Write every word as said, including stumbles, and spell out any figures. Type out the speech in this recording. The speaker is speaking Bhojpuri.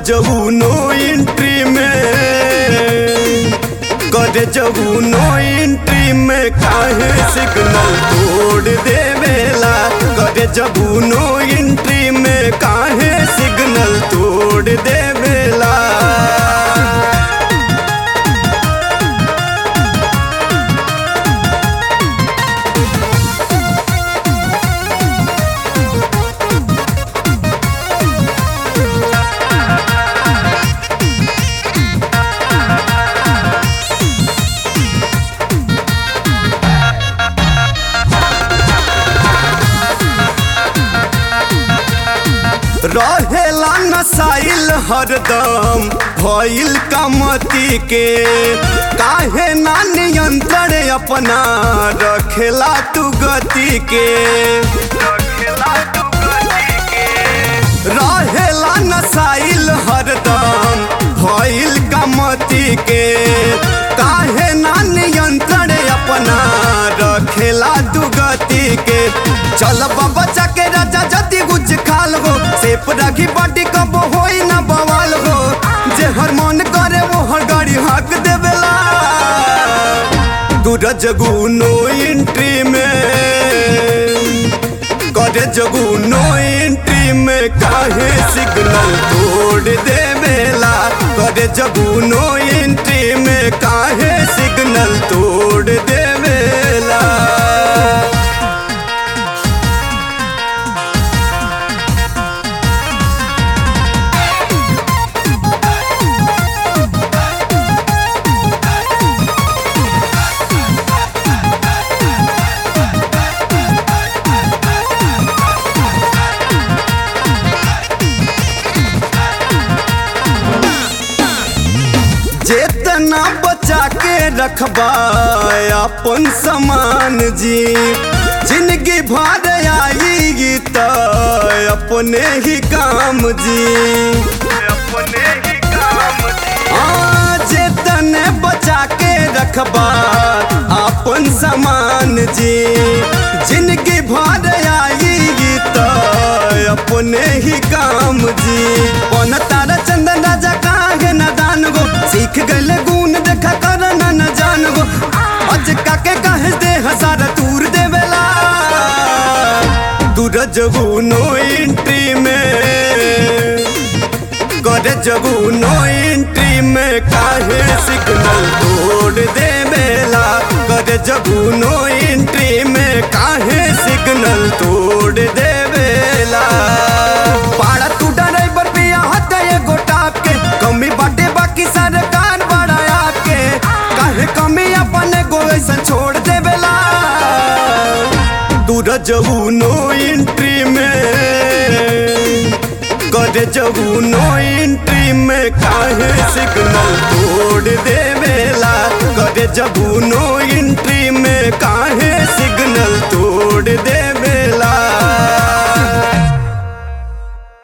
जबू नो एंट्री में करे जबू नो एंट्री में काहे सिग्नल तोड़ देवेला। करे जबू नो एंट्री में काहे सिग्नल तोड़ देवेला। रहेला नसाइल हरदम भइल कमती के काहे ना नियंत्रण अपना रखेला तू गति के। रहेला नसाइल हरदम भइल कमती के काहे ना नियंत्रण अपना रखेला तू गति के। चल बच्चा के राजा जति गुज खाल हो सेप राखी बाटी कब होई ना बवाल हो। जे हर मन करे वो हर गाड़ी हाक देवेला। दूर जगू नो एंट्री में करे जगू नो एंट्री में काहे सिग्नल तोड़ देवेला। करे जगू नो एंट्री में काहे सिग्नल तोड़ देवेला। जेतना बचा के रखबा अपन समान जी जिंदगी भर आई त अपने ही काम जी। अपने ही काम जी जेतने बचा के रखबा अपन समान जी जिंदगी भर आई त अपने ही काम जी। पन तारा चंदन राजा काहे नादान गो सीख गले गुण देखा कर न जान गो। आज काके कहे दे हजार दूर देवेला। दूर जबू नो एंट्री में करे जबू नो एंट्री में काहे सिग्नल तोड़ देवेला। करे जबू नो एंट्री में काहे सिग्नल तोड़ देवेला। पाड़ा तू ड्राइवर पे हट एगो टाप के कमी बाटे बाकी सरकार बड़ा आपके काहे कमी अपने गो ऐसा छोड़ देवेला। दूर जबू नो एंट्री में करे जबू नो एंट्री में काहे सिग्नल तोड़ देवेला। करे जबू नो एंट्री में काहे